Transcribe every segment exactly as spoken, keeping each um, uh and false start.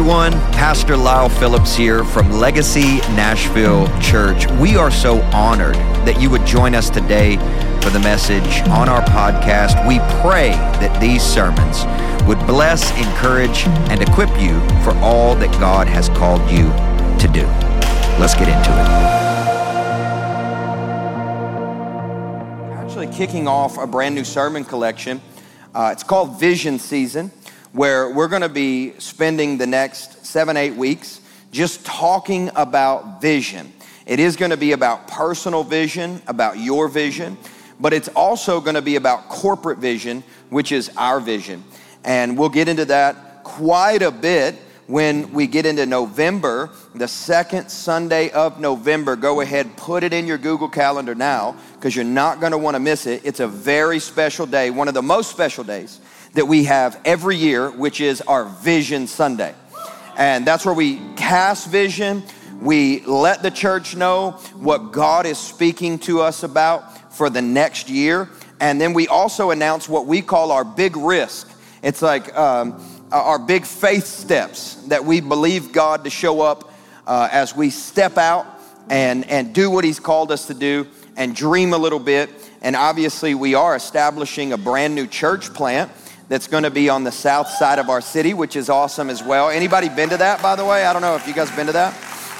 everyone. Pastor Lyle Phillips here from Legacy Nashville Church. We are so honored that you would join us today for the message on our podcast. We pray that these sermons would bless, encourage, and equip you for all that God has called you to do. Let's get into it. Actually kicking off a brand new sermon collection. Uh, it's called Vision Season, where we're going to be spending the next seven, eight weeks just talking about vision. It is going to be about personal vision, about your vision, but it's also going to be about corporate vision, which is our vision. And we'll get into that quite a bit when we get into November, the second Sunday of November. Go ahead, put it in your Google Calendar now, because you're not going to want to miss it. It's a very special day, one of the most special days that we have every year, which is our Vision Sunday. And that's where we cast vision. We let the church know what God is speaking to us about for the next year. And then we also announce what we call our big risk. It's like um, our big faith steps that we believe God to show up uh, as we step out and, and do what he's called us to do and dream a little bit. And obviously we are establishing a brand new church plant that's going to be on the south side of our city, which is awesome as well. Anybody been to that, by the way? I don't know if you guys been to that.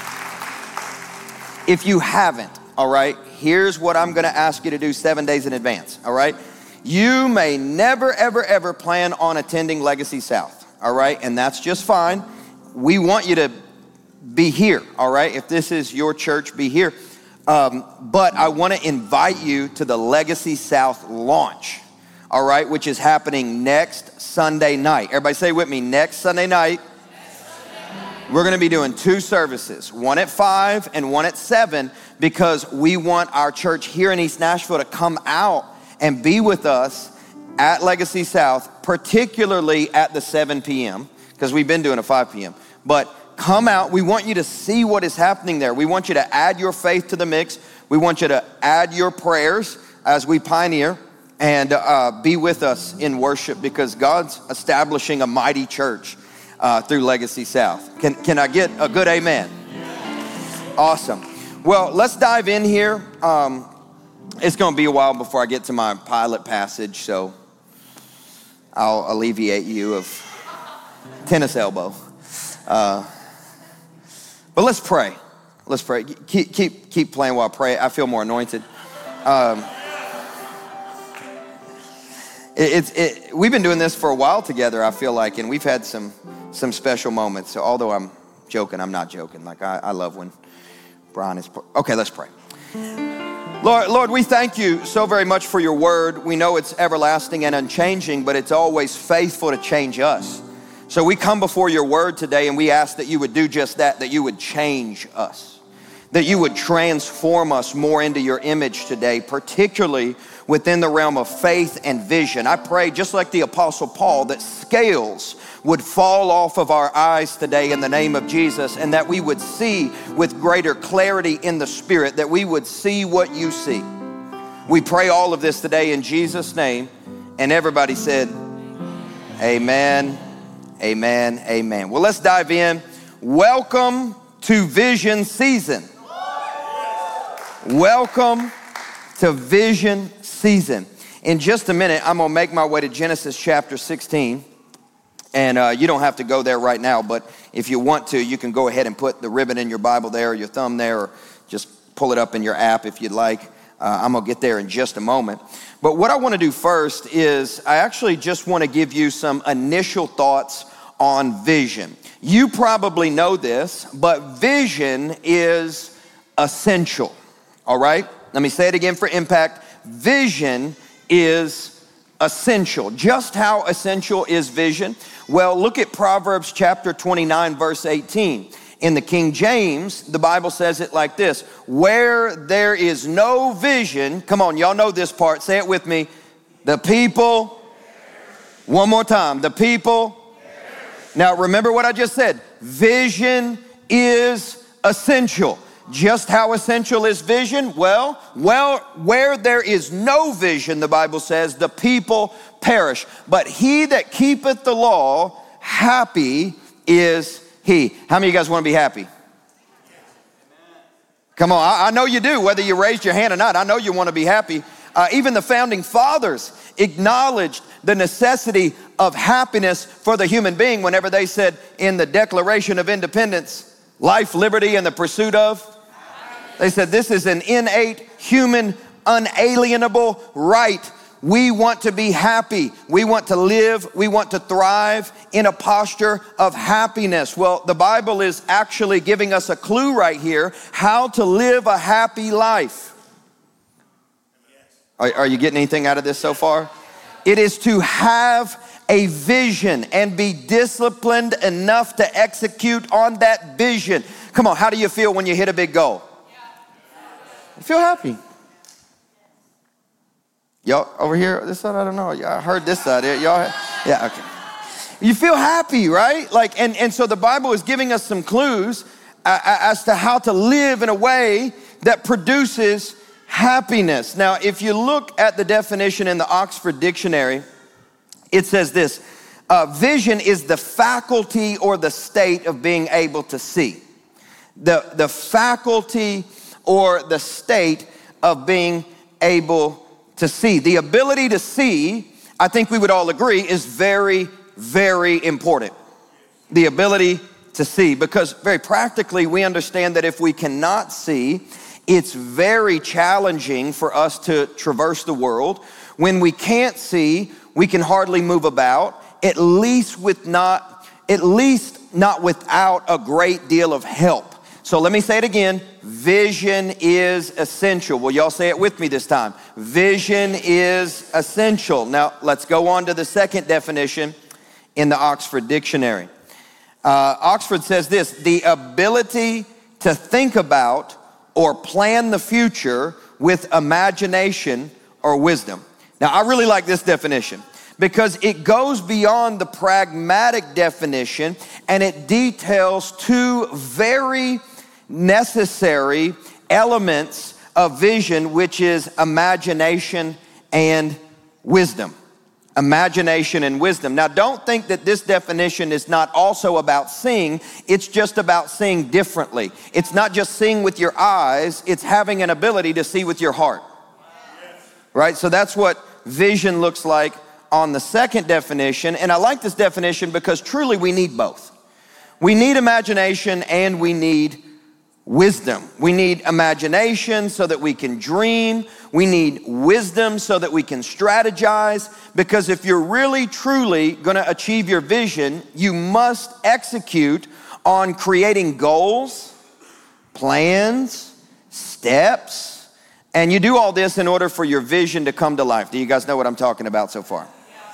If you haven't, all right, here's what I'm going to ask you to do seven days in advance, all right? You may never, ever, ever plan on attending Legacy South, all right? And that's just fine. We want you to be here, all right? If this is your church, be here. Um, but I want to invite you to the Legacy South launch, all right, which is happening next Sunday night. Everybody say with me, next Sunday night. Next Sunday night. We're going to be doing two services, one at five and one at seven, because we want our church here in East Nashville to come out and be with us at Legacy South, particularly at the seven p.m., because we've been doing a five p.m. But come out. We want you to see what is happening there. We want you to add your faith to the mix. We want you to add your prayers as we pioneer and uh, be with us in worship, because God's establishing a mighty church uh, through Legacy South. Can, can I get a good amen? Awesome. Well, let's dive in here. Um, it's going to be a while before I get to my pilot passage, so I'll alleviate you of tennis elbow. Uh, but let's pray. Let's pray. Keep, keep, keep playing while I pray. I feel more anointed. Um, It's it, we've been doing this for a while together, I feel like, and we've had some some special moments. So although I'm joking, I'm not joking. Like I, I love when Brian is. Okay, let's pray. Lord, Lord, we thank you so very much for your word. We know it's everlasting and unchanging, but it's always faithful to change us. So we come before your word today, and we ask that you would do just that, that you would change us, that you would transform us more into your image today, particularly within the realm of faith and vision. I pray, just like the Apostle Paul, that scales would fall off of our eyes today in the name of Jesus, and that we would see with greater clarity in the Spirit, that we would see what you see. We pray all of this today in Jesus' name, and everybody said, amen, amen, amen. Well, let's dive in. Welcome to Vision Season. Welcome to Vision Season. In just a minute, I'm going to make my way to Genesis chapter sixteen. And uh, you don't have to go there right now, but if you want to, you can go ahead and put the ribbon in your Bible there, or your thumb there, or just pull it up in your app if you'd like. Uh, I'm going to get there in just a moment. But what I want to do first is I actually just want to give you some initial thoughts on vision. You probably know this, but vision is essential. All right? Let me say it again for impact. Vision is essential. Just how essential is vision? Well, look at Proverbs chapter twenty-nine, verse eighteen. In the King James, the Bible says it like this: where there is no vision, come on, y'all know this part, say it with me, the people, one more time, the people. Now remember what I just said, vision is essential. Just how essential is vision? Well, well, where there is no vision, the Bible says, the people perish. But he that keepeth the law, happy is he. How many of you guys want to be happy? Come on, I, I know you do, whether you raised your hand or not. I know you want to be happy. Uh, even the founding fathers acknowledged the necessity of happiness for the human being whenever they said in the Declaration of Independence, life, liberty, and the pursuit of. They said this is an innate human, unalienable right. We want to be happy. We want to live. We want to thrive in a posture of happiness. Well, the Bible is actually giving us a clue right here how to live a happy life. Are, are you getting anything out of this so far? It is to have a vision and be disciplined enough to execute on that vision. Come on, how do you feel when you hit a big goal? You feel happy. Y'all over here, this side, I don't know. I heard this side. Y'all, yeah, okay. You feel happy, right? Like, and, and so the Bible is giving us some clues uh, as to how to live in a way that produces happiness. Now, if you look at the definition in the Oxford Dictionary, it says this, uh, vision is the faculty or the state of being able to see. The, the faculty or the state of being able to see. The ability to see, I think we would all agree, is very, very important. The ability to see, because very practically we understand that if we cannot see, it's very challenging for us to traverse the world. When we can't see, we can hardly move about, at least with not, at least not without a great deal of help. So let me say it again. Vision is essential. Will y'all say it with me this time? Vision is essential. Now let's go on to the second definition in the Oxford Dictionary. Uh, Oxford says this, the ability to think about or plan the future with imagination or wisdom. Now, I really like this definition because it goes beyond the pragmatic definition and it details two very necessary elements of vision, which is imagination and wisdom. Imagination and wisdom. Now, don't think that this definition is not also about seeing. It's just about seeing differently. It's not just seeing with your eyes. It's having an ability to see with your heart. Right? So that's what vision looks like on the second definition. And I like this definition because truly we need both. We need imagination and we need wisdom. We need imagination so that we can dream. We need wisdom so that we can strategize. Because if you're really, truly going to achieve your vision, you must execute on creating goals, plans, steps. And you do all this in order for your vision to come to life. Do you guys know what I'm talking about so far?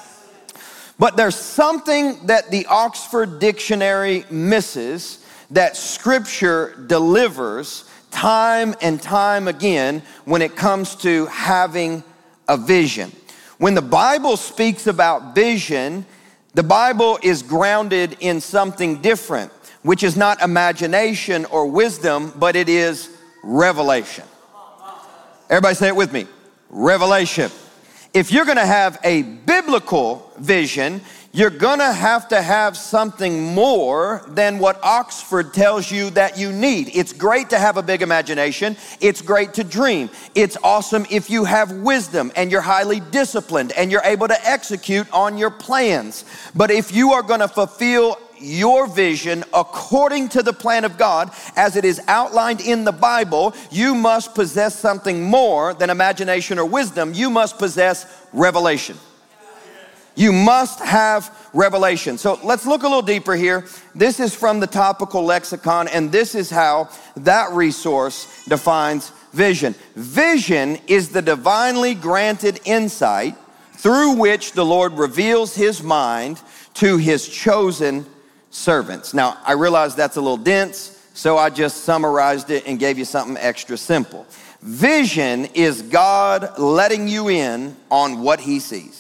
But there's something that the Oxford Dictionary misses that Scripture delivers time and time again when it comes to having a vision. When the Bible speaks about vision, the Bible is grounded in something different, which is not imagination or wisdom, but it is revelation. Everybody say it with me. Revelation. If you're going to have a biblical vision, you're gonna have to have something more than what Oxford tells you that you need. It's great to have a big imagination. It's great to dream. It's awesome if you have wisdom and you're highly disciplined and you're able to execute on your plans. But if you are gonna fulfill your vision according to the plan of God as it is outlined in the Bible, you must possess something more than imagination or wisdom. You must possess revelation. You must have revelation. So let's look a little deeper here. This is from the Topical Lexicon, and this is how that resource defines vision. Vision is the divinely granted insight through which the Lord reveals his mind to his chosen servants. Now, I realize that's a little dense, so I just summarized it and gave you something extra simple. Vision is God letting you in on what he sees.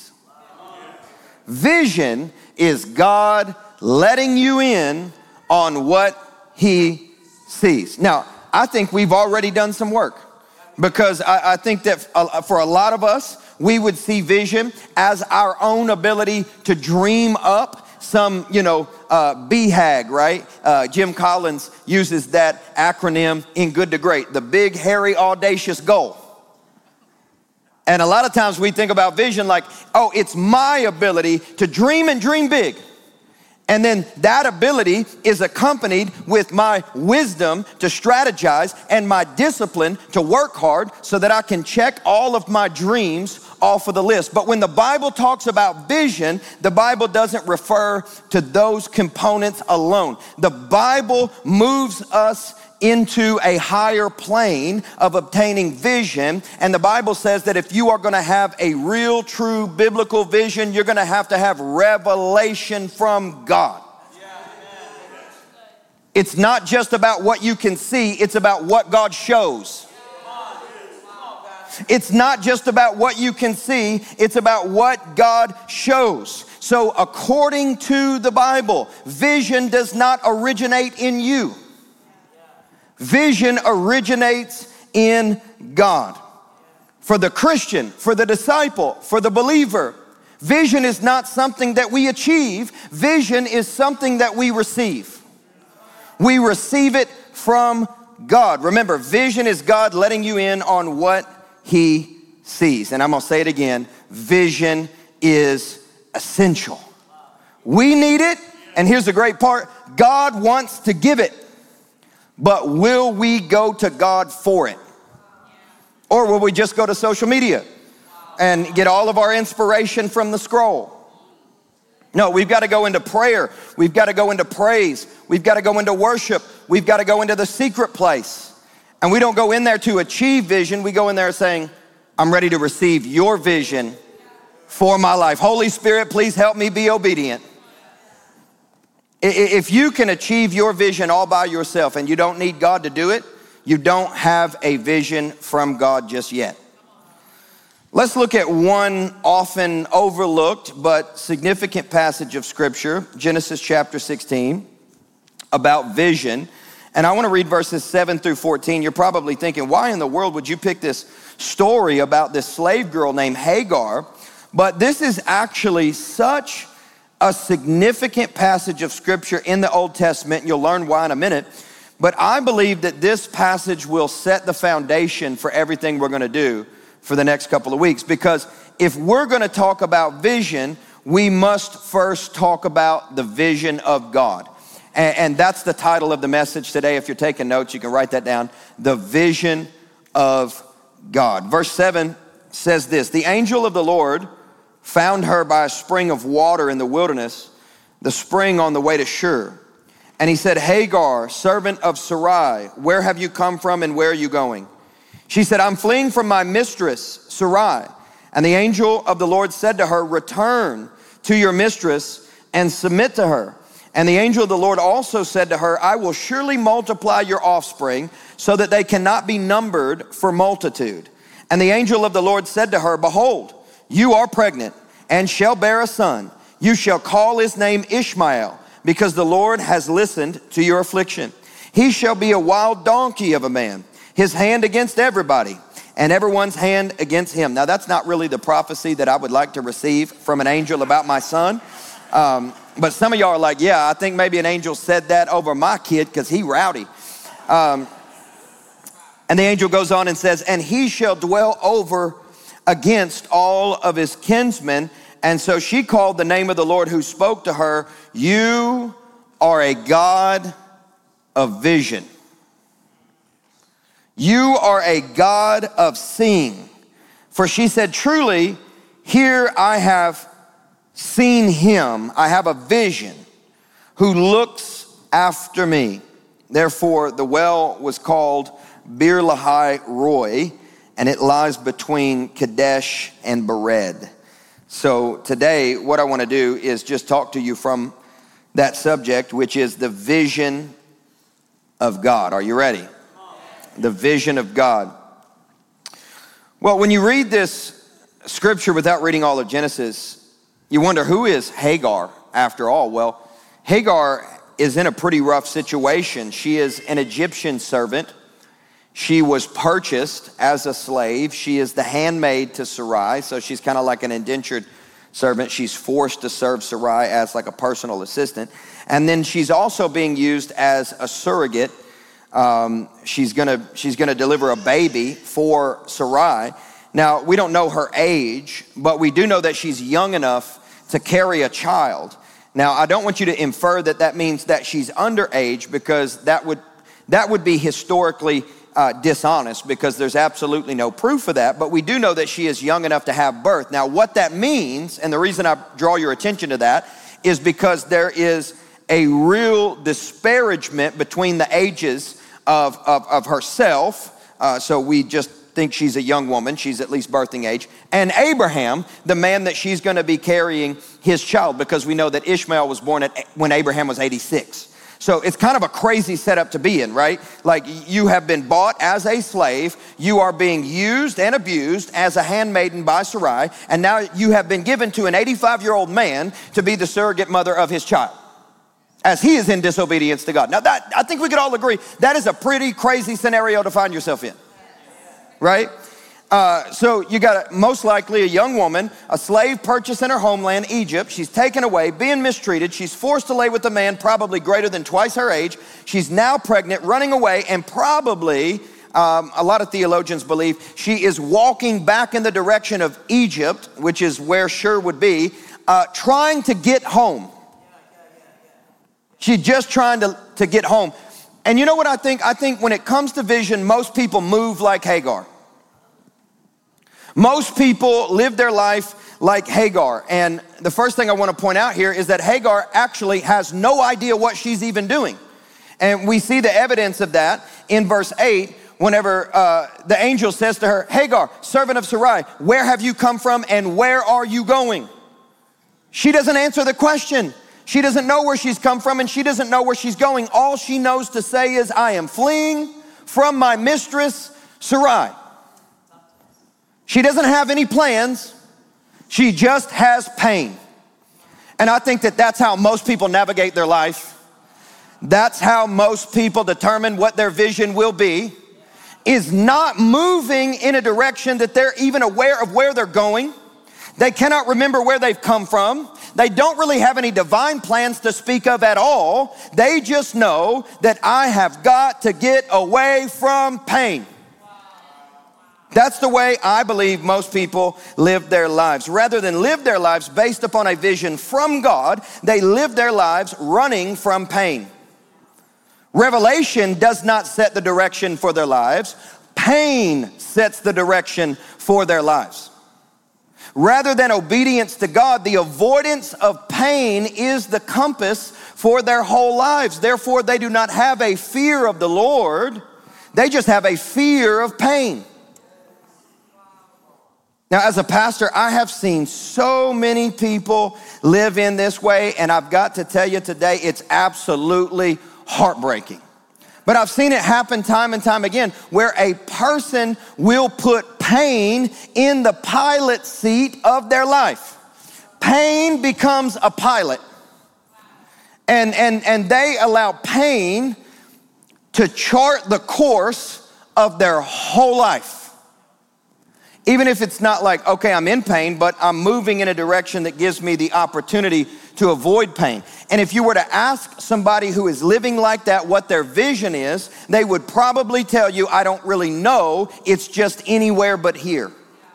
Vision is God letting you in on what he sees. Now, I think we've already done some work because I, I think that for a lot of us, we would see vision as our own ability to dream up some, you know, uh, B HAG, right? Uh, Jim Collins uses that acronym in Good to Great, the big, hairy, audacious goal. And a lot of times we think about vision like, oh, it's my ability to dream and dream big. And then that ability is accompanied with my wisdom to strategize and my discipline to work hard so that I can check all of my dreams off of the list. But when the Bible talks about vision, the Bible doesn't refer to those components alone. The Bible moves us into a higher plane of obtaining vision. And the Bible says that if you are going to have a real, true biblical vision, you're going to have to have revelation from God. It's not just about what you can see, it's about what God shows. It's not just about what you can see, it's about what God shows. So according to the Bible, vision does not originate in you. Vision originates in God. For the Christian, for the disciple, for the believer, vision is not something that we achieve. Vision is something that we receive. We receive it from God. Remember, vision is God letting you in on what He sees. And I'm gonna say it again, vision is essential. We need it, and here's the great part, God wants to give it. But will we go to God for it? Or will we just go to social media and get all of our inspiration from the scroll? No, we've got to go into prayer. We've got to go into praise. We've got to go into worship. We've got to go into the secret place. And we don't go in there to achieve vision. We go in there saying, I'm ready to receive your vision for my life. Holy Spirit, please help me be obedient. If you can achieve your vision all by yourself and you don't need God to do it, you don't have a vision from God just yet. Let's look at one often overlooked but significant passage of Scripture, Genesis chapter sixteen, about vision. And I want to read verses seven through fourteen. You're probably thinking, why in the world would you pick this story about this slave girl named Hagar? But this is actually such a significant passage of Scripture in the Old Testament. You'll learn why in a minute. But I believe that this passage will set the foundation for everything we're going to do for the next couple of weeks. Because if we're going to talk about vision, we must first talk about the vision of God. And, and that's the title of the message today. If you're taking notes, you can write that down. The vision of God. Verse seven says this, the angel of the Lord found her by a spring of water in the wilderness, the spring on the way to Shur. And he said, Hagar, servant of Sarai, where have you come from and where are you going? She said, I'm fleeing from my mistress, Sarai. And the angel of the Lord said to her, return to your mistress and submit to her. And the angel of the Lord also said to her, I will surely multiply your offspring so that they cannot be numbered for multitude. And the angel of the Lord said to her, behold, you are pregnant and shall bear a son. You shall call his name Ishmael, because the Lord has listened to your affliction. He shall be a wild donkey of a man, his hand against everybody, and everyone's hand against him. Now, that's not really the prophecy that I would like to receive from an angel about my son. Um, but some of y'all are like, yeah, I think maybe an angel said that over my kid because he rowdy. Um, and the angel goes on and says, and he shall dwell over against all of his kinsmen. And so she called the name of the Lord who spoke to her, you are a God of vision. You are a God of seeing. For she said, truly, here I have seen him. I have a vision who looks after me. Therefore, the well was called Bir Lahai Roi, and it lies between Kadesh and Bered. So today, what I want to do is just talk to you from that subject, which is the vision of God. Are you ready? The vision of God. Well, when you read this scripture without reading all of Genesis, you wonder, who is Hagar after all? Well, Hagar is in a pretty rough situation. She is an Egyptian servant. She was purchased as a slave. She is the handmaid to Sarai, so she's kind of like an indentured servant. She's forced to serve Sarai as like a personal assistant. And then she's also being used as a surrogate. Um, she's gonna, she's gonna deliver a baby for Sarai. Now, we don't know her age, but we do know that she's young enough to carry a child. Now, I don't want you to infer that that means that she's underage, because that would, that would be historically uh, dishonest, because there's absolutely no proof of that. But we do know that she is young enough to have birth. Now, what that means, and the reason I draw your attention to that, is because there is a real disparagement between the ages of, of, of herself. Uh, so we just think she's a young woman. She's at least birthing age. And Abraham, the man that she's going to be carrying his child, because we know that Ishmael was born at, when Abraham was eighty-six. So it's kind of a crazy setup to be in, right? Like, you have been bought as a slave. You are being used and abused as a handmaiden by Sarai. And now you have been given to an eighty-five-year-old man to be the surrogate mother of his child, as he is in disobedience to God. Now, that, I think we could all agree, that is a pretty crazy scenario to find yourself in. Right? Uh, so you got a, most likely a young woman, a slave purchased in her homeland, Egypt. She's taken away, being mistreated. She's forced to lay with a man probably greater than twice her age. She's now pregnant, running away, and probably, um, a lot of theologians believe, she is walking back in the direction of Egypt, which is where Shur would be, uh, trying to get home. She's just trying to, to get home. And you know what I think? I think when it comes to vision, most people move like Hagar. Most people live their life like Hagar. And the first thing I want to point out here is that Hagar actually has no idea what she's even doing. And we see the evidence of that in verse eight, whenever uh, the angel says to her, Hagar, servant of Sarai, where have you come from and where are you going? She doesn't answer the question. She doesn't know where she's come from, and she doesn't know where she's going. All she knows to say is, I am fleeing from my mistress, Sarai. She doesn't have any plans. She just has pain. And I think that that's how most people navigate their life. That's how most people determine what their vision will be, is not moving in a direction that they're even aware of where they're going. They cannot remember where they've come from. They don't really have any divine plans to speak of at all. They just know that I have got to get away from pain. That's the way I believe most people live their lives. Rather than live their lives based upon a vision from God, they live their lives running from pain. Revelation does not set the direction for their lives. Pain sets the direction for their lives. Rather than obedience to God, the avoidance of pain is the compass for their whole lives. Therefore, they do not have a fear of the Lord. They just have a fear of pain. Now, as a pastor, I have seen so many people live in this way, and I've got to tell you today, it's absolutely heartbreaking. But I've seen it happen time and time again, where a person will put pain in the pilot seat of their life. Pain becomes a pilot. And, and, and they allow pain to chart the course of their whole life. Even if it's not like, okay, I'm in pain, but I'm moving in a direction that gives me the opportunity to avoid pain. And if you were to ask somebody who is living like that what their vision is, they would probably tell you, I don't really know, it's just anywhere but here.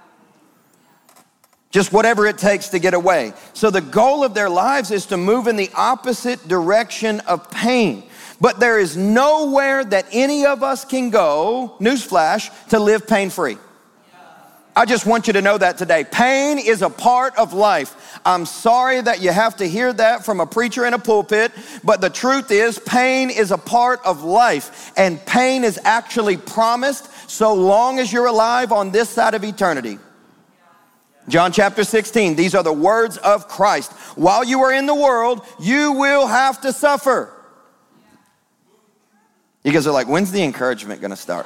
Just whatever it takes to get away. So the goal of their lives is to move in the opposite direction of pain. But there is nowhere that any of us can go, newsflash, to live pain-free. I just want you to know that today. Pain is a part of life. I'm sorry that you have to hear that from a preacher in a pulpit, but the truth is pain is a part of life, and pain is actually promised so long as you're alive on this side of eternity. John chapter sixteen, these are the words of Christ. While you are in the world, you will have to suffer. You guys are like, when's the encouragement gonna start?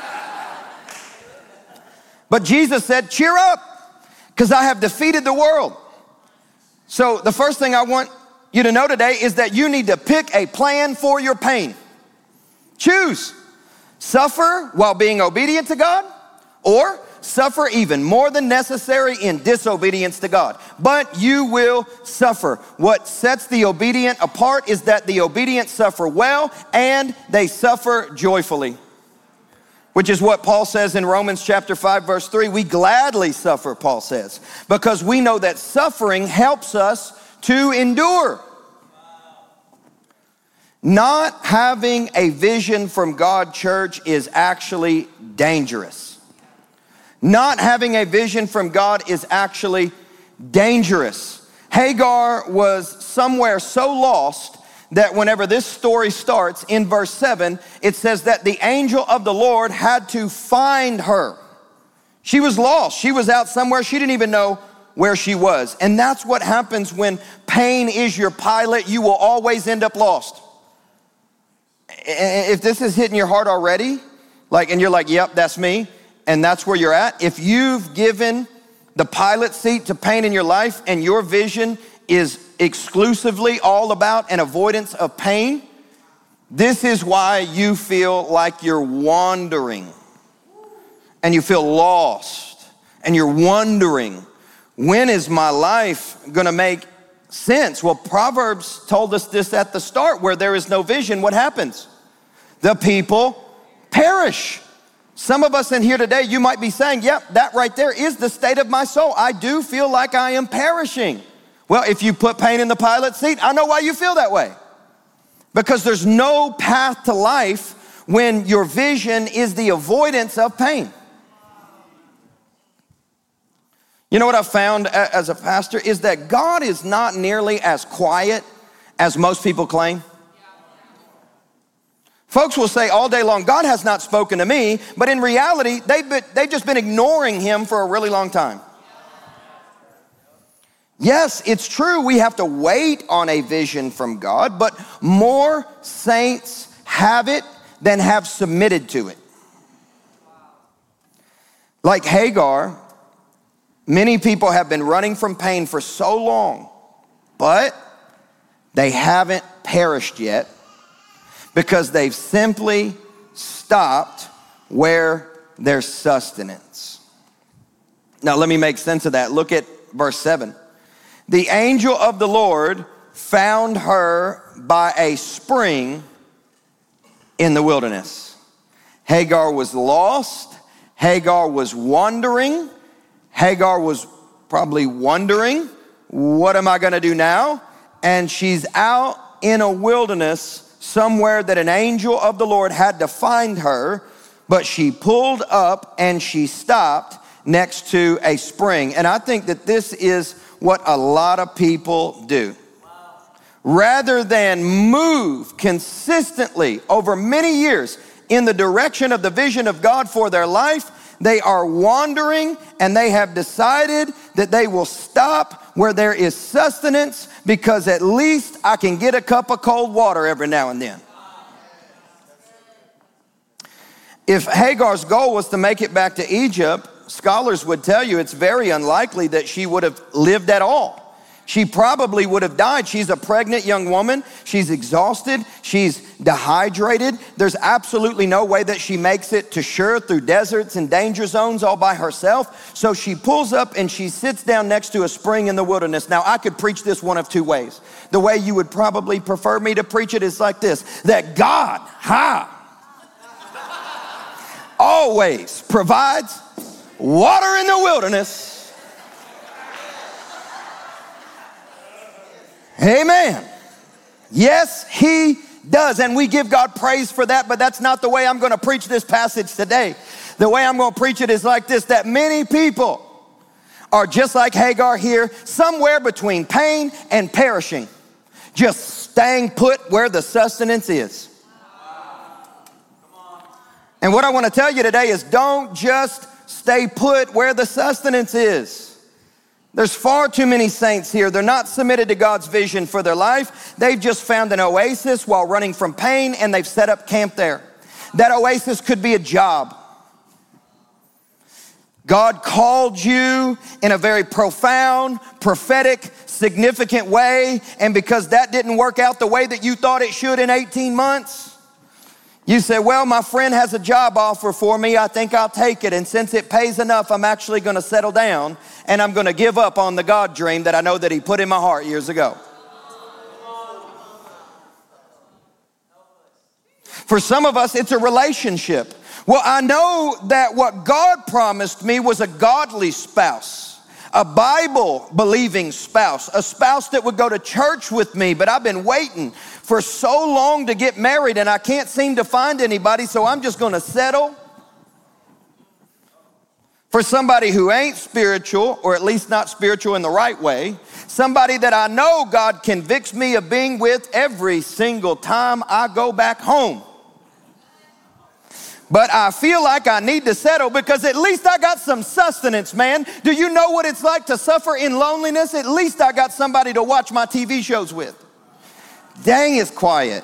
But Jesus said, cheer up, because I have defeated the world. So the first thing I want you to know today is that you need to pick a plan for your pain. Choose. Suffer while being obedient to God, or suffer even more than necessary in disobedience to God. But you will suffer. What sets the obedient apart is that the obedient suffer well and they suffer joyfully. Which is what Paul says in Romans chapter five, verse three. We gladly suffer, Paul says, because we know that suffering helps us to endure. Not having a vision from God, church, is actually dangerous. Not having a vision from God is actually dangerous. Hagar was somewhere so lost that whenever this story starts in verse seven, it says that the angel of the Lord had to find her. She was lost. She was out somewhere. She didn't even know where she was. And that's what happens when pain is your pilot. You will always end up lost. If this is hitting your heart already, like, and you're like, yep, that's me, and that's where you're at. If you've given the pilot seat to pain in your life and your vision is exclusively all about an avoidance of pain, this is why you feel like you're wandering and you feel lost and you're wondering, when is my life gonna make sense? Well, Proverbs told us this at the start. Where there is no vision, what happens? The people perish. Some of us in here today, you might be saying, yep, that right there is the state of my soul. I do feel like I am perishing. Well, if you put pain in the pilot seat, I know why you feel that way. Because there's no path to life when your vision is the avoidance of pain. You know what I've found as a pastor is that God is not nearly as quiet as most people claim. Folks will say all day long, God has not spoken to me, but in reality, they've, been, they've just been ignoring him for a really long time. Yes, it's true, we have to wait on a vision from God, but more saints have it than have submitted to it. Like Hagar, many people have been running from pain for so long, but they haven't perished yet because they've simply stopped where there's sustenance. Now, let me make sense of that. Look at verse seven. The angel of the Lord found her by a spring in the wilderness. Hagar was lost. Hagar was wandering. Hagar was probably wondering, what am I gonna do now? And she's out in a wilderness somewhere that an angel of the Lord had to find her, but she pulled up and she stopped next to a spring. And I think that this is what a lot of people do. Rather than move consistently over many years in the direction of the vision of God for their life, they are wandering and they have decided that they will stop where there is sustenance because at least I can get a cup of cold water every now and then. If Hagar's goal was to make it back to Egypt, scholars would tell you it's very unlikely that she would have lived at all. She probably would have died. She's a pregnant young woman. She's exhausted. She's dehydrated. There's absolutely no way that she makes it to Shur through deserts and danger zones all by herself. So she pulls up and she sits down next to a spring in the wilderness. Now, I could preach this one of two ways. The way you would probably prefer me to preach it is like this, that God, ha, always provides water in the wilderness. Amen. Yes, he does. And we give God praise for that, but that's not the way I'm going to preach this passage today. The way I'm going to preach it is like this, that many people are just like Hagar here, somewhere between pain and perishing, just staying put where the sustenance is. And what I want to tell you today is don't just stay put where the sustenance is. There's far too many saints here. They're not submitted to God's vision for their life. They've just found an oasis while running from pain and they've set up camp there. That oasis could be a job. God called you in a very profound, prophetic, significant way, and because that didn't work out the way that you thought it should in eighteen months, You say, well, my friend has a job offer for me. I think I'll take it. And since it pays enough, I'm actually going to settle down and I'm going to give up on the God dream that I know that he put in my heart years ago. For some of us, it's a relationship. Well, I know that what God promised me was a godly spouse, a Bible-believing spouse, a spouse that would go to church with me, but I've been waiting for so long to get married and I can't seem to find anybody, so I'm just going to settle for somebody who ain't spiritual, or at least not spiritual in the right way, somebody that I know God convicts me of being with every single time I go back home. But I feel like I need to settle because at least I got some sustenance, man. Do you know what it's like to suffer in loneliness? At least I got somebody to watch my T V shows with. Dang, it's quiet.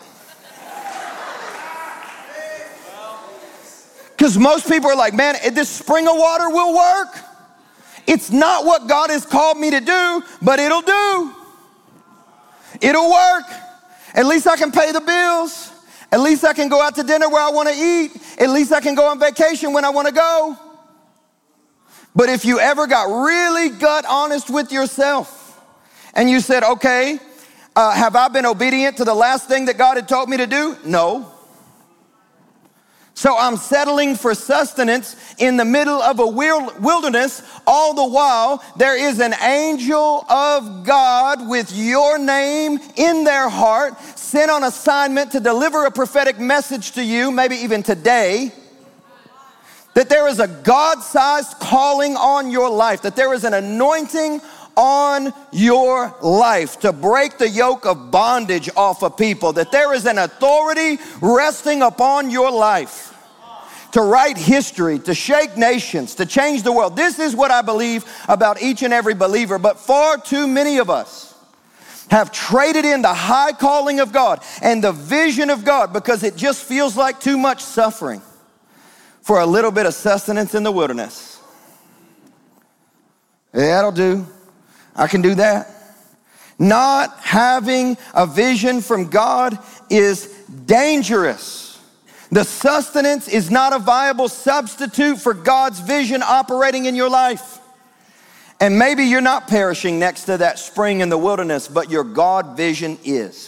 Because most people are like, man, this spring of water will work. It's not what God has called me to do, but it'll do. It'll work. At least I can pay the bills. At least I can go out to dinner where I want to eat. At least I can go on vacation when I want to go. But if you ever got really gut honest with yourself and you said, okay, uh, have I been obedient to the last thing that God had told me to do? No. So I'm settling for sustenance in the middle of a wilderness. All the while, there is an angel of God with your name in their heart, sent on assignment to deliver a prophetic message to you, maybe even today, that there is a God-sized calling on your life, that there is an anointing on your life to break the yoke of bondage off of people, that there is an authority resting upon your life to write history, to shake nations, to change the world. This is what I believe about each and every believer, but far too many of us have traded in the high calling of God and the vision of God because it just feels like too much suffering for a little bit of sustenance in the wilderness. Yeah, that'll do. I can do that. Not having a vision from God is dangerous. The sustenance is not a viable substitute for God's vision operating in your life. And maybe you're not perishing next to that spring in the wilderness, but your God vision is.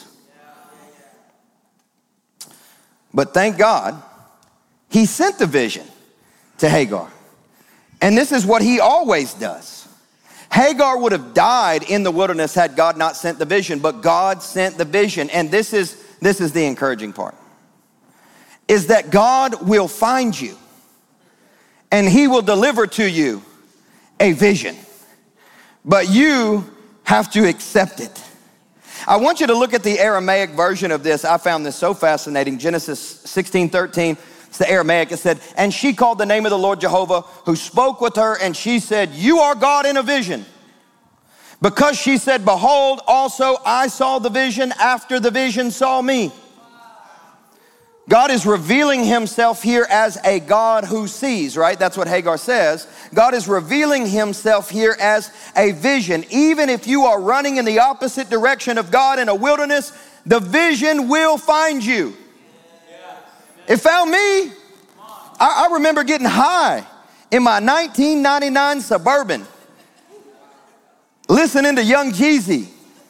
But thank God, he sent the vision to Hagar. And this is what he always does. Hagar would have died in the wilderness had God not sent the vision, but God sent the vision. And this is, this is the encouraging part, is that God will find you and he will deliver to you a vision, but you have to accept it. I want you to look at the Aramaic version of this. I found this so fascinating. Genesis sixteen thirteen. It's the Aramaic. It said, and she called the name of the Lord Jehovah, who spoke with her, and she said, you are God in a vision. Because she said, behold, also I saw the vision after the vision saw me. God is revealing himself here as a God who sees, right? That's what Hagar says. God is revealing himself here as a vision. Even if you are running in the opposite direction of God in a wilderness, the vision will find you. It found me. I, I remember getting high in my nineteen ninety-nine Suburban, listening to Young Jeezy.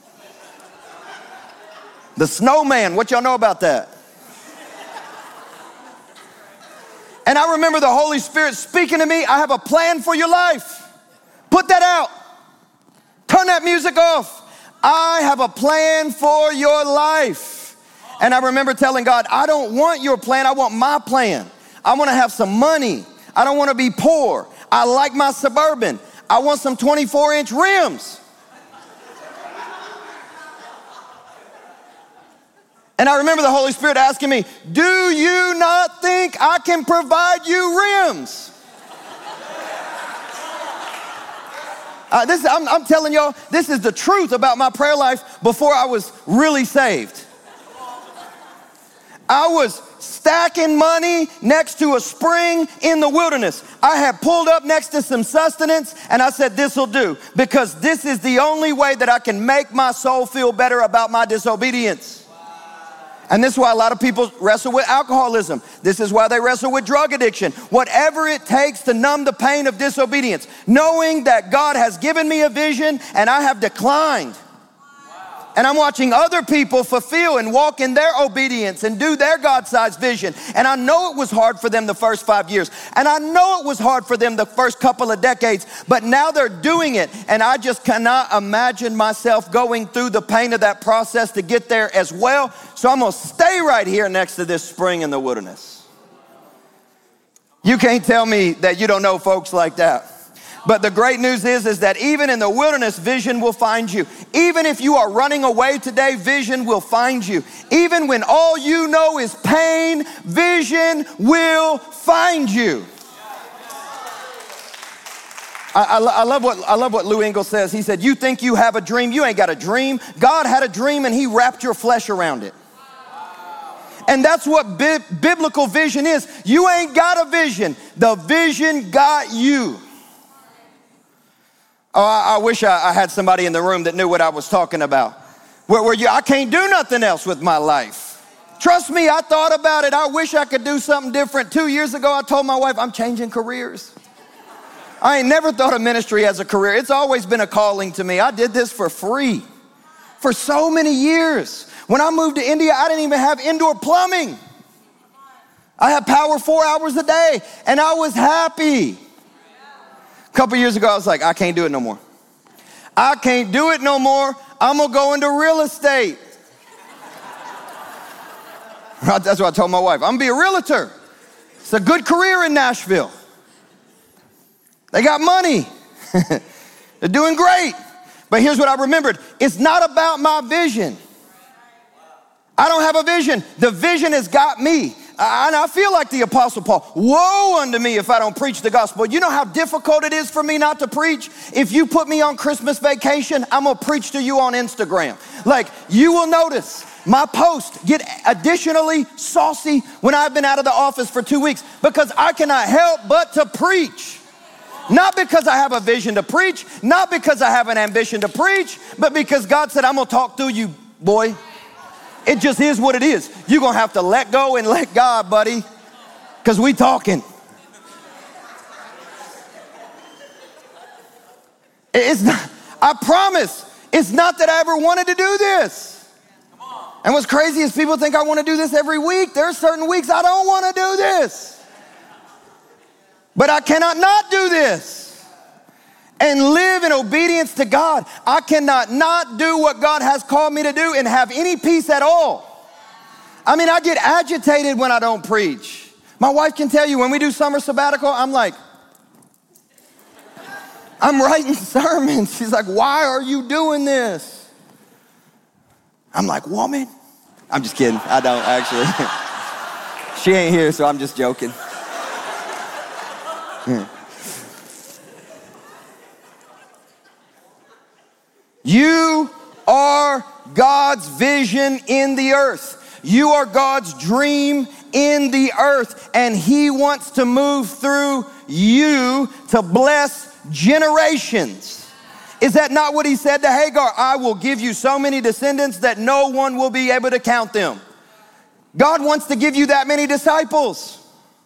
The Snowman, what y'all know about that? And I remember the Holy Spirit speaking to me, I have a plan for your life. Put that out. Turn that music off. I have a plan for your life. And I remember telling God, I don't want your plan, I want my plan. I want to have some money. I don't want to be poor. I like my Suburban. I want some twenty-four inch rims. And I remember the Holy Spirit asking me, do you not think I can provide you rims? Uh, this, I'm, I'm telling y'all, this is the truth about my prayer life before I was really saved. I was stacking money next to a spring in the wilderness. I had pulled up next to some sustenance and I said, this will do, because this is the only way that I can make my soul feel better about my disobedience. And this is why a lot of people wrestle with alcoholism. This is why they wrestle with drug addiction. Whatever it takes to numb the pain of disobedience, knowing that God has given me a vision and I have declined. And I'm watching other people fulfill and walk in their obedience and do their God-sized vision. And I know it was hard for them the first five years. And I know it was hard for them the first couple of decades. But now they're doing it. And I just cannot imagine myself going through the pain of that process to get there as well. So I'm going to stay right here next to this spring in the wilderness. You can't tell me that you don't know folks like that. But the great news is, is that even in the wilderness, vision will find you. Even if you are running away today, vision will find you. Even when all you know is pain, vision will find you. I, I, I, love what, I love what Lou Engle says. He said, you think you have a dream, you ain't got a dream. God had a dream and he wrapped your flesh around it. And that's what bi- biblical vision is. You ain't got a vision. The vision got you. Oh, I, I wish I, I had somebody in the room that knew what I was talking about. Where, where you, I can't do nothing else with my life. Trust me, I thought about it. I wish I could do something different. Two years ago, I told my wife, I'm changing careers. I ain't never thought of ministry as a career. It's always been a calling to me. I did this for free for so many years. When I moved to India, I didn't even have indoor plumbing. I had power four hours a day, and I was happy. A couple years ago, I was like, I can't do it no more. I can't do it no more. I'm gonna go into real estate. That's what I told my wife. I'm gonna be a realtor. It's a good career in Nashville. They got money. They're doing great. But here's what I remembered. It's not about my vision. I don't have a vision. The vision has got me. And I feel like the Apostle Paul, woe unto me if I don't preach the gospel. You know how difficult it is for me not to preach? If you put me on Christmas vacation, I'm gonna preach to you on Instagram. Like, you will notice my posts get additionally saucy when I've been out of the office for two weeks because I cannot help but to preach. Not because I have a vision to preach, not because I have an ambition to preach, but because God said, I'm gonna talk through you, boy. It just is what it is. You're gonna have to let go and let God, buddy, because we talking. It's not, I promise, it's not that I ever wanted to do this. And what's crazy is people think I wanna do this every week. There are certain weeks I don't wanna do this. But I cannot not do this and live in obedience to God. I cannot not do what God has called me to do and have any peace at all. I mean, I get agitated when I don't preach. My wife can tell you when we do summer sabbatical, I'm like, I'm writing sermons. She's like, why are you doing this? I'm like, woman. I'm just kidding. I don't actually. She ain't here, so I'm just joking. You are God's vision in the earth. You are God's dream in the earth, and he wants to move through you to bless generations. Is that not what he said to Hagar? I will give you so many descendants that no one will be able to count them. God wants to give you that many disciples.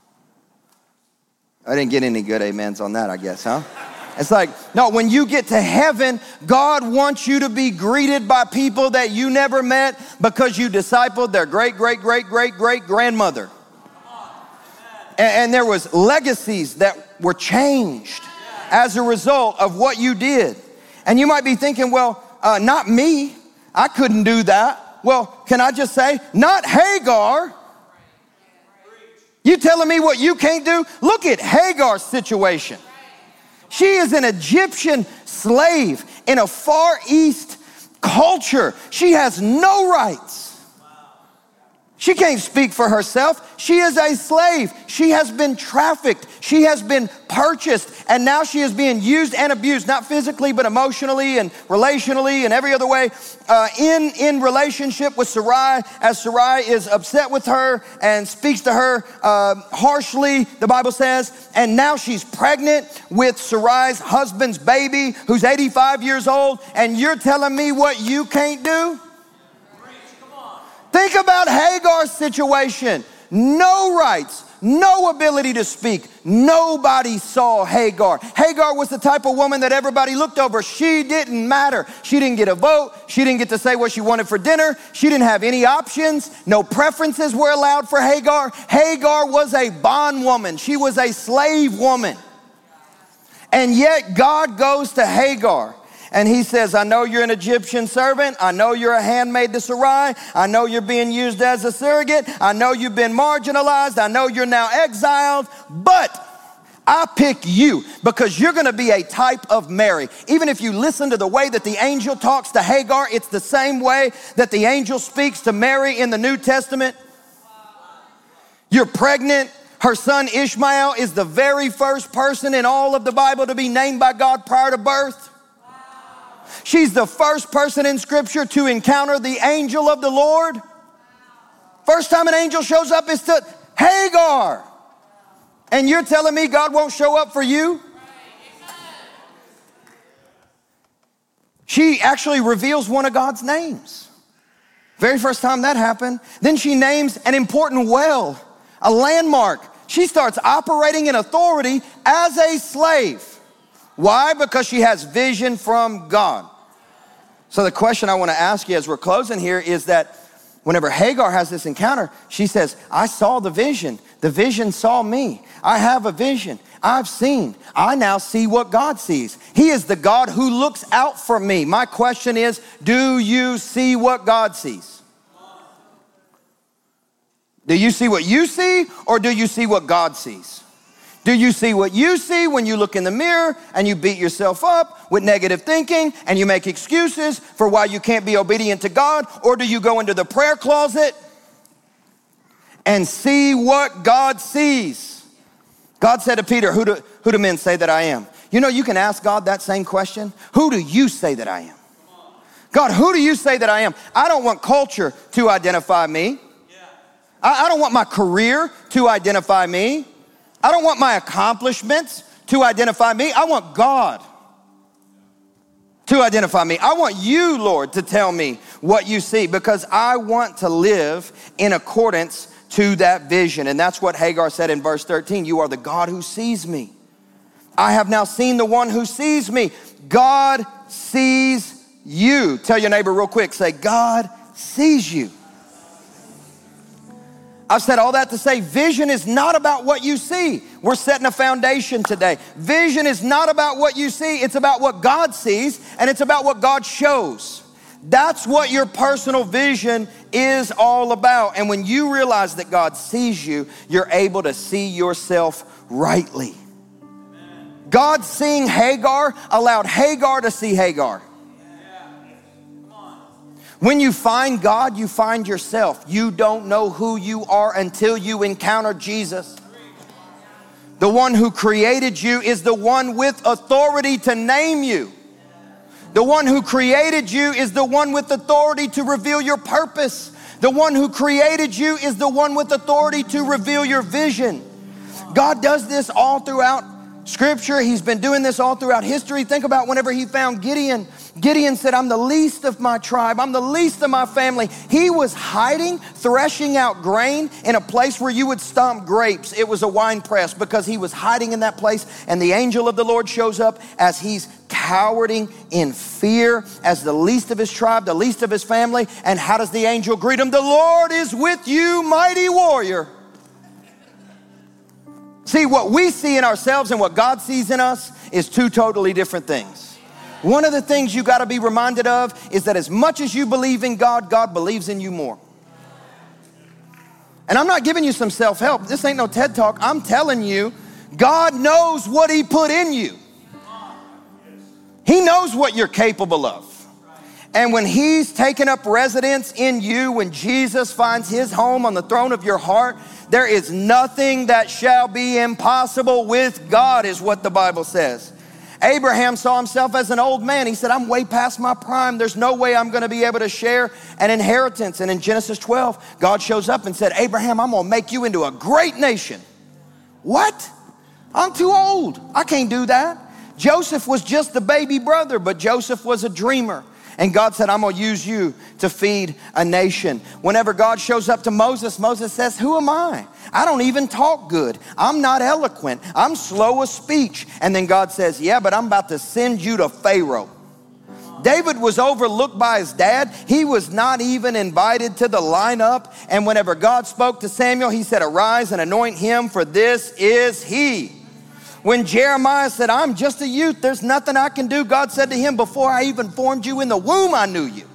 I didn't get any good amens on that, I guess, huh? It's like, no, when you get to heaven, God wants you to be greeted by people that you never met because you discipled their great, great, great, great, great grandmother. And, and there was legacies that were changed as a result of what you did. And you might be thinking, well, uh, not me. I couldn't do that. Well, can I just say, not Hagar. You telling me what you can't do? Look at Hagar's situation. She is an Egyptian slave in a Far East culture. She has no rights. She can't speak for herself. She is a slave. She has been trafficked. She has been purchased. And now she is being used and abused, not physically, but emotionally and relationally and every other way, uh, in, in relationship with Sarai, as Sarai is upset with her and speaks to her uh, harshly, the Bible says. And now she's pregnant with Sarai's husband's baby, who's eighty-five years old. And you're telling me what you can't do? Think about Hagar's situation. No rights, no ability to speak. Nobody saw Hagar. Hagar was the type of woman that everybody looked over. She didn't matter. She didn't get a vote. She didn't get to say what she wanted for dinner. She didn't have any options. No preferences were allowed for Hagar. Hagar was a bondwoman. She was a slave woman. And yet God goes to Hagar and he says, I know you're an Egyptian servant. I know you're a handmaid to Sarai. I know you're being used as a surrogate. I know you've been marginalized. I know you're now exiled, but I pick you because you're going to be a type of Mary. Even if you listen to the way that the angel talks to Hagar, it's the same way that the angel speaks to Mary in the New Testament. You're pregnant. Her son Ishmael is the very first person in all of the Bible to be named by God prior to birth. She's the first person in Scripture to encounter the angel of the Lord. First time an angel shows up is to Hagar. And you're telling me God won't show up for you? She actually reveals one of God's names. Very first time that happened. Then she names an important well, a landmark. She starts operating in authority as a slave. Why? Because she has vision from God. So the question I want to ask you as we're closing here is that whenever Hagar has this encounter, she says, I saw the vision. The vision saw me. I have a vision. I've seen. I now see what God sees. He is the God who looks out for me. My question is, do you see what God sees? Do you see what you see, or do you see what God sees? Do you see what you see when you look in the mirror and you beat yourself up with negative thinking and you make excuses for why you can't be obedient to God? Or do you go into the prayer closet and see what God sees? God said to Peter, who do, who do men say that I am? You know, you can ask God that same question. Who do you say that I am? God, who do you say that I am? I don't want culture to identify me. I, I don't want my career to identify me. I don't want my accomplishments to identify me. I want God to identify me. I want you, Lord, to tell me what you see, because I want to live in accordance to that vision. And that's what Hagar said in verse thirteen. You are the God who sees me. I have now seen the one who sees me. God sees you. Tell your neighbor real quick, say, God sees you. I've said all that to say vision is not about what you see. We're setting a foundation today. Vision is not about what you see. It's about what God sees, and it's about what God shows. That's what your personal vision is all about. And when you realize that God sees you, you're able to see yourself rightly. God seeing Hagar allowed Hagar to see Hagar. When you find God, you find yourself. You don't know who you are until you encounter Jesus. The one who created you is the one with authority to name you. The one who created you is the one with authority to reveal your purpose. The one who created you is the one with authority to reveal your vision. God does this all throughout Scripture. He's been doing this all throughout history. Think about whenever he found Gideon. Gideon said, I'm the least of my tribe. I'm the least of my family. He was hiding, threshing out grain in a place where you would stomp grapes. It was a wine press, because he was hiding in that place. And the angel of the Lord shows up as he's cowering in fear as the least of his tribe, the least of his family. And how does the angel greet him? The Lord is with you, mighty warrior. See, what we see in ourselves and what God sees in us is two totally different things. One of the things you got to be reminded of is that as much as you believe in God, God believes in you more. And I'm not giving you some self-help. This ain't no TED Talk. I'm telling you, God knows what he put in you. He knows what you're capable of. And when he's taken up residence in you, when Jesus finds his home on the throne of your heart, there is nothing that shall be impossible with God, is what the Bible says. Abraham saw himself as an old man. He said, I'm way past my prime. There's no way I'm going to be able to share an inheritance. And in Genesis twelve, God shows up and said, Abraham, I'm going to make you into a great nation. What? I'm too old. I can't do that. Joseph was just the baby brother, but Joseph was a dreamer. And God said, I'm going to use you to feed a nation. Whenever God shows up to Moses, Moses says, who am I? I don't even talk good. I'm not eloquent. I'm slow of speech. And then God says, yeah, but I'm about to send you to Pharaoh. David was overlooked by his dad. He was not even invited to the lineup. And whenever God spoke to Samuel, he said, arise and anoint him, for this is he. When Jeremiah said, I'm just a youth, there's nothing I can do, God said to him, before I even formed you in the womb, I knew you.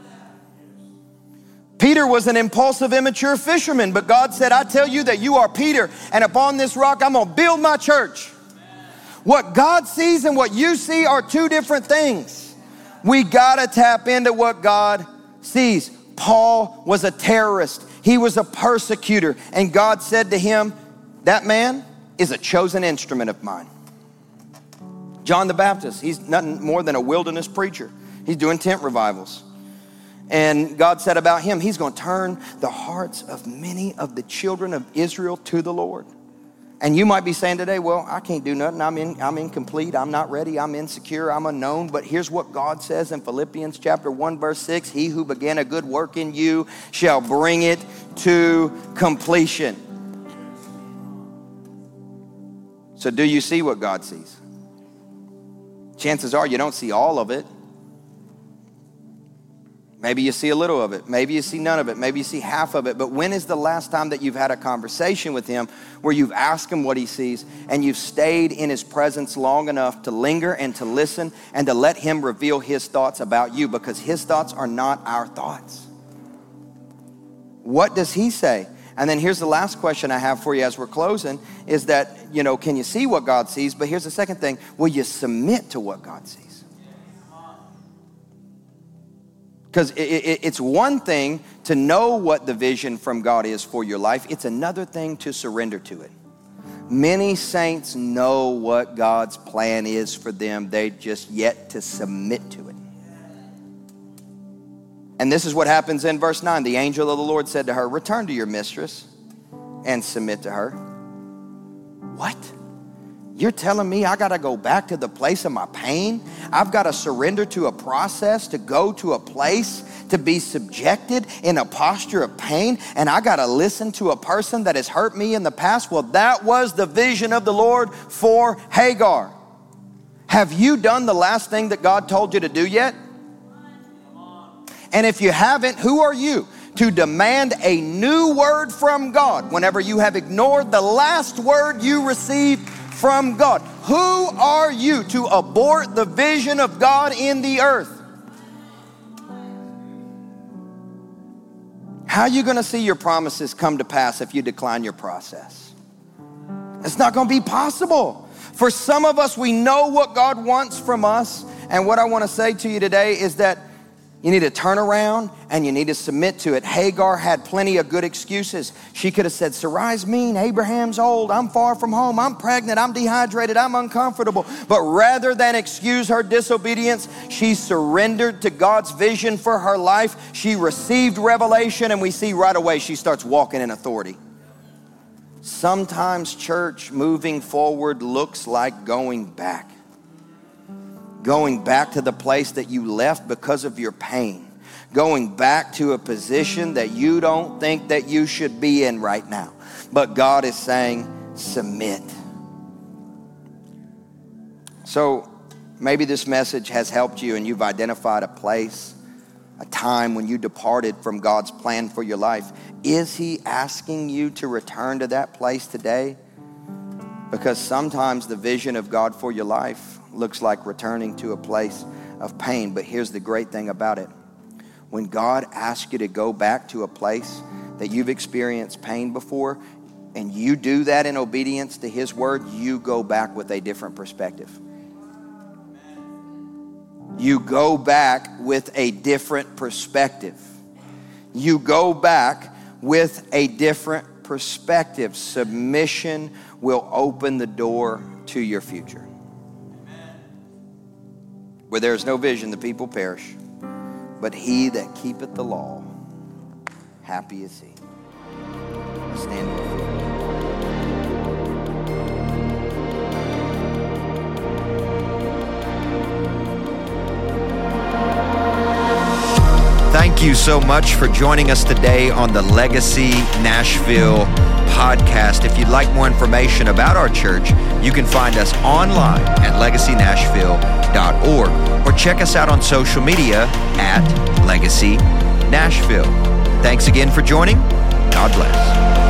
Peter was an impulsive, immature fisherman, but God said, I tell you that you are Peter, and upon this rock I'm going to build my church. What God sees and what you see are two different things. We got to tap into what God sees. Paul was a terrorist. He was a persecutor, and God said to him, that man is a chosen instrument of mine. John the Baptist, he's nothing more than a wilderness preacher. He's doing tent revivals. And God said about him, he's going to turn the hearts of many of the children of Israel to the Lord. And you might be saying today, well, I can't do nothing. I'm in, I'm incomplete. I'm not ready. I'm insecure. I'm unknown. But here's what God says in Philippians chapter one, verse six. He who began a good work in you shall bring it to completion. So do you see what God sees? Chances are you don't see all of it. Maybe you see a little of it. Maybe you see none of it. Maybe you see half of it. But when is the last time that you've had a conversation with him where you've asked him what he sees and you've stayed in his presence long enough to linger and to listen and to let him reveal his thoughts about you, because his thoughts are not our thoughts. What does he say? And then here's the last question I have for you as we're closing is that, you know, can you see what God sees? But here's the second thing. Will you submit to what God sees? Because it, it, it's one thing to know what the vision from God is for your life. It's another thing to surrender to it. Many saints know what God's plan is for them. They just yet to submit to it. And this is what happens in verse nine. The angel of the Lord said to her, return to your mistress and submit to her. What? You're telling me I got to go back to the place of my pain? I've got to surrender to a process, to go to a place, to be subjected in a posture of pain, and I got to listen to a person that has hurt me in the past? Well, that was the vision of the Lord for Hagar. Have you done the last thing that God told you to do yet? And if you haven't, who are you to demand a new word from God whenever you have ignored the last word you received from God? Who are you to abort the vision of God in the earth? How are you going to see your promises come to pass if you decline your process? It's not going to be possible. For some of us, we know what God wants from us. And what I want to say to you today is that you need to turn around and you need to submit to it. Hagar had plenty of good excuses. She could have said, Sarai's mean, Abraham's old, I'm far from home, I'm pregnant, I'm dehydrated, I'm uncomfortable. But rather than excuse her disobedience, she surrendered to God's vision for her life. She received revelation, and we see right away she starts walking in authority. Sometimes church moving forward looks like going back. Going back to the place that you left because of your pain. Going back to a position that you don't think that you should be in right now. But God is saying, submit. So maybe this message has helped you and you've identified a place, a time when you departed from God's plan for your life. Is he asking you to return to that place today? Because sometimes the vision of God for your life looks like returning to a place of pain. But here's the great thing about it. When God asks you to go back to a place that you've experienced pain before, and you do that in obedience to his word, you go back with a different perspective. You go back with a different perspective. You go back with a different perspective. Submission will open the door to your future. Where there is no vision, the people perish. But he that keepeth the law, happy is he. Stand before you. you so much for joining us today on the Legacy Nashville podcast. If you'd like more information about our church, you can find us online at legacy nashville dot org or check us out on social media at Legacy Nashville. Thanks again for joining. God bless.